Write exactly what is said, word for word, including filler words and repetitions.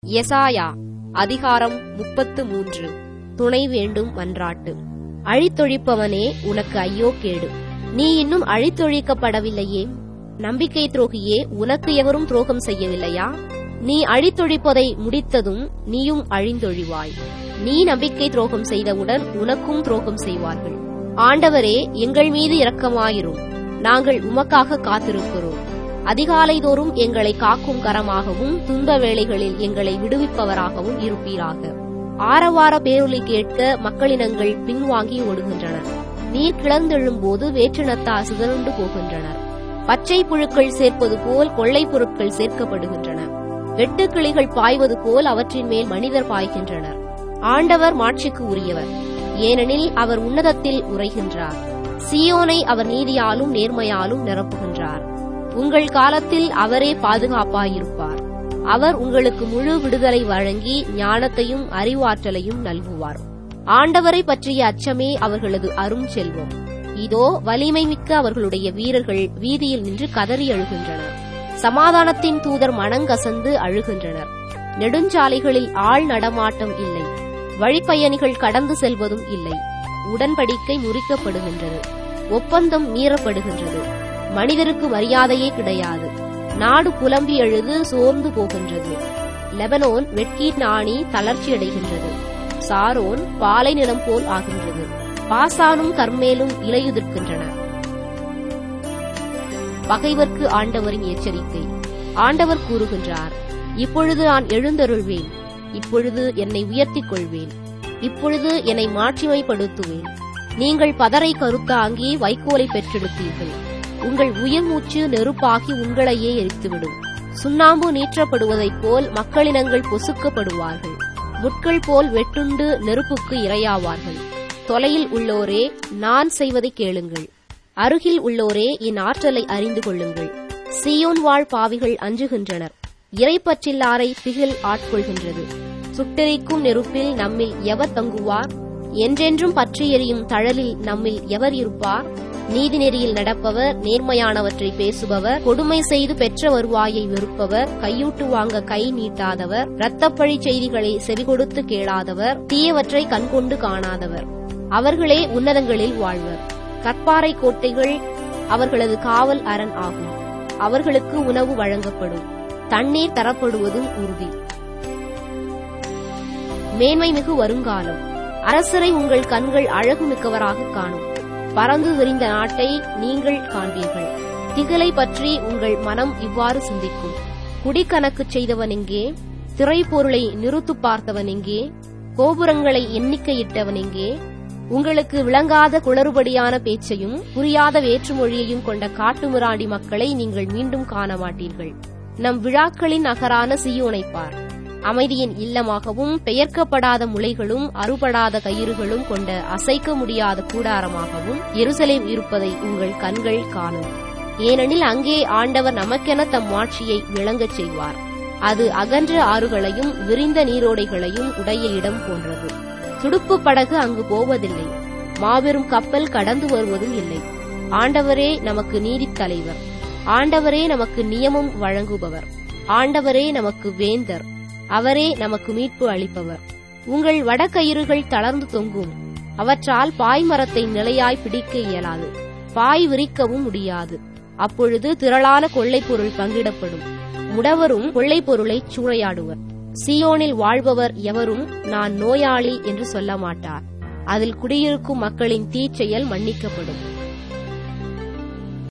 எசாயா அதிகாரம் முப்பத்து மூன்று. துணை வேண்டும் மன்றாட்டு. அழித்தொழிப்பவனே, உனக்கு ஐயோ கேடு! நீ இன்னும் அழித்தொழிக்கப்படவில்லையே. நம்பிக்கை துரோகியே, உனக்கு எவரும் துரோகம் செய்யவில்லையா? நீ அழித்தொழிப்பதை முடித்ததும் நீயும் அழிந்தொழிவாய். நீ நம்பிக்கை துரோகம் செய்தவுடன் உனக்கும் துரோகம் செய்வார்கள். ஆண்டவரே, எங்கள் மீது இரக்கமாயிரும். நாங்கள் உமக்காக காத்திருக்கிறோம். அதிகாலை தோறும் எங்களை காக்கும் கரமாகவும் துன்ப வேளைகளில் எங்களை விடுவிப்பவராகவும் இருப்பீராக. ஆரவார பேரொலி கேட்க மக்களினங்கள் பின்வாங்கி ஓடுகின்றன. நீர் கிளர்ந்தெழும் போது வேற்றினத்தார் சிதறுண்டு போகின்றனர். பச்சை புழுக்கள் சேர்ப்பது போல் கொள்ளை பொருட்கள் சேர்க்கப்படுகின்றன. வெட்டுக்கிளிகள் பாய்வது போல் அவற்றின் மேல் மனிதர் பாய்கின்றனர். ஆண்டவர் மாட்சிக்கு உரியவர், ஏனெனில் அவர் உன்னதத்தில் உரைகின்றார். சீயோனை அவர் நீதியாலும் நேர்மையாலும் நிரப்புகின்றார். உங்கள் காலத்தில் அவரே பாதுகாப்பாயிருப்பார். அவர் உங்களுக்கு முழு விடுதலை வழங்கி ஞானத்தையும் அறிவாற்றலையும் நல்குவார். ஆண்டவரை பற்றிய அச்சமே அவர்களது அரும் செல்வம். இதோ வலிமை மிக்க அவர்களுடைய வீரர்கள் வீதியில் நின்று கதறி அழுகின்றனர். சமாதானத்தின் தூதர் மனங்கசந்து அழுகின்றனர். நெடுஞ்சாலைகளில் ஆள் நடமாட்டம் இல்லை. வழிப்பயணிகள் கடந்து செல்வதும் இல்லை. உடன்படிக்கை முறிக்கப்படுகின்றது. ஒப்பந்தம் மீறப்படுகின்றது. மனிதருக்கு மரியாதையே கிடையாது. நாடு புலம்பி எழுது சோர்ந்து போகின்றது. லெபனோன் வெட்கீர் நாணி தளர்ச்சியடைகின்றது. சாரோன் பாலை நிலம் போல் ஆகின்றது. பாசானும் கர்மேலும் இலையுதிர்க்கின்றன. பகைவர்க்கு ஆண்டவரின் எச்சரிக்கை. ஆண்டவர் கூறுகின்றார், இப்பொழுது நான் எழுந்தருள்வேன். இப்பொழுது என்னை உயர்த்திக் கொள்வேன். இப்பொழுது என்னை மாட்சிமைப்படுத்துவேன். நீங்கள் பதரை கருத்தாங்கி வைக்கோலை பெற்றெடுப்பீர்கள். உங்கள் உயிர் மூச்சு நெருப்பாகி உங்களையே எரித்துவிடும். சுண்ணாம்பு நீற்றப்படுவதைப் போல் மக்களினங்கள் பொசுக்கப்படுவார்கள். முட்கள் போல் வெட்டுண்டு நெருப்புக்கு இரையாவார்கள். தொலையில் உள்ளோரே, நான் செய்வதை கேளுங்கள். அருகில் உள்ளோரே, என் ஆற்றலை அறிந்து கொள்ளுங்கள். சீயோன் வாழ் பாவிகள் அஞ்சுகின்றனர். இறைப்பற்றில்லாரை திகில் ஆட்கொள்கின்றது. சுட்டெரிக்கும் நெருப்பில் நம்மில் எவர் தங்குவார்? என்றென்றும் பற்றி எரியும் தழலில் நம்மில் எவர் இருப்பார்? நீதி நெறியில் நடப்பவர், நேர்மையானவற்றை பேசுபவர், கொடுமை செய்து பெற்ற வருவாயை வெறுப்பவர், கையூட்டு வாங்க கை நீட்டாதவர், இரத்தப்பழி செய்திகளை செவிகொடுத்து கேளாதவர், தீயவற்றை கண்கொண்டு காணாதவர், அவர்களே உன்னதங்களில் வாழ்வர். கற்பாறை கோட்டைகள் அவர்களது காவல் அரண் ஆகும். அவர்களுக்கு உணவு வழங்கப்படும். தண்ணீர் தரப்படுவதும் உறுதி. மேன்மை மிகு வருங்காலம். அரசரை உங்கள் கண்கள் அழகு மிக்கவராக காணும். பறந்து விரிந்த நாட்டை நீங்கள் காண்பீர்கள். திகழை பற்றி உங்கள் மனம் இவ்வாறு சிந்திக்கும். குடிக்கணக்கு செய்தவன் எங்கே? திரைப்பொருளை நிறுத்து பார்த்தவன் எங்கே? கோபுரங்களை எண்ணிக்கையிட்டவன் எங்கே? உங்களுக்கு விளங்காத குளறுபடியான பேச்சையும் புரியாத வேற்றுமொழியையும் கொண்ட காட்டுமிராண்டி மக்களை நீங்கள் மீண்டும் காண மாட்டீர்கள். நம் விழாக்களின் நகரான சீயோனைப் பார். அமைதியின் இல்லமாகவும் பெயர்க்கப்படாத முளைகளும் அறுபடாத கயிறுகளும் கொண்ட அசைக்க முடியாத கூடாரமாகவும் எருசலேம் இருப்பதை உங்கள் கண்கள் காணும். ஏனெனில் அங்கே ஆண்டவர் நமக்கென தம் மாட்சியை விளங்கச் செய்வார். அது அகன்ற ஆறுகளையும் விரிந்த நீரோடைகளையும் உடைய இடம் போன்றது. துடுப்பு படகு அங்கு போவதில்லை. மாபெரும் கப்பல் கடந்து வருவதும் இல்லை. ஆண்டவரே நமக்கு நீதித் தலைவர். ஆண்டவரே நமக்கு நியமம் வழங்குபவர். ஆண்டவரே நமக்கு வேந்தர். அவரே நமக்கு மீட்பு அளிப்பவர். உங்கள் வடக்கயிறுகள் தளர்ந்து தொங்கும். அவற்றால் பாய்மரத்தை நிலையாய் பிடிக்க இயலாது. பாய் விரிக்கவும் முடியாது. அப்பொழுது திரளான கொள்ளைப் பொருள் பங்கிடப்படும். முடவரும் கொள்ளைப் பொருளை சூறையாடுவர். சீயோனில் வாழ்பவர் எவரும் நான் நோயாளி என்று சொல்ல மாட்டார். அதில் குடியிருக்கும் மக்களின் தீச்செயல் மன்னிக்கப்படும்.